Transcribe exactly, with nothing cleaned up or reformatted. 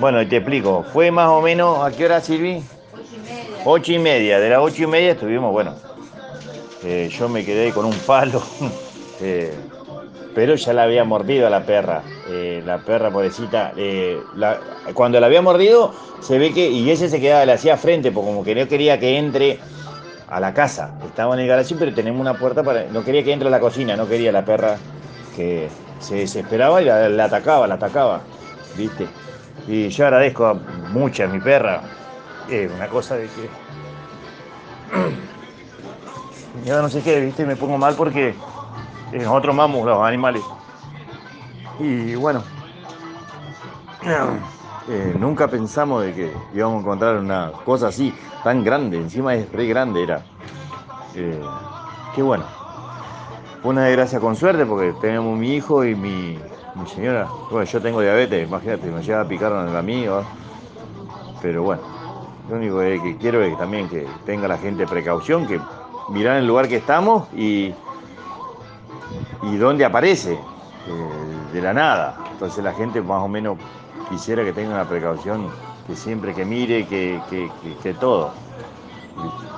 Bueno, y te explico. Fue más o menos, ¿a qué hora, Silvi? Ocho y media. Ocho y media. De las ocho y media estuvimos, bueno, eh, yo me quedé con un palo, eh, pero ya la había mordido a la perra. Eh, la perra, pobrecita, eh, la- cuando la había mordido, se ve que, y ella se quedaba, le hacía frente, porque como que no quería que entre a la casa. Estaba en el garaje, pero tenemos una puerta para, no quería que entre a la cocina, no quería la perra que se desesperaba y la, la atacaba, la atacaba, ¿viste? Y yo agradezco mucho a mi perra. Eh, una cosa de que yo no sé qué, ¿viste? Me pongo mal porque eh, nosotros amamos los animales. Y bueno, eh, nunca pensamos de que íbamos a encontrar una cosa así, tan grande. Encima es re grande, era. Eh, qué bueno. Fue una desgracia con suerte porque tenemos mi hijo y mi, mi señora. Bueno, yo tengo diabetes, imagínate, me llega a picar en la mía. Pero bueno, lo único que, que quiero es también que tenga la gente precaución, que mirar el lugar que estamos y, y dónde aparece, eh, de la nada. Entonces la gente más o menos quisiera que tenga una precaución, que siempre que mire, que, que, que, que todo.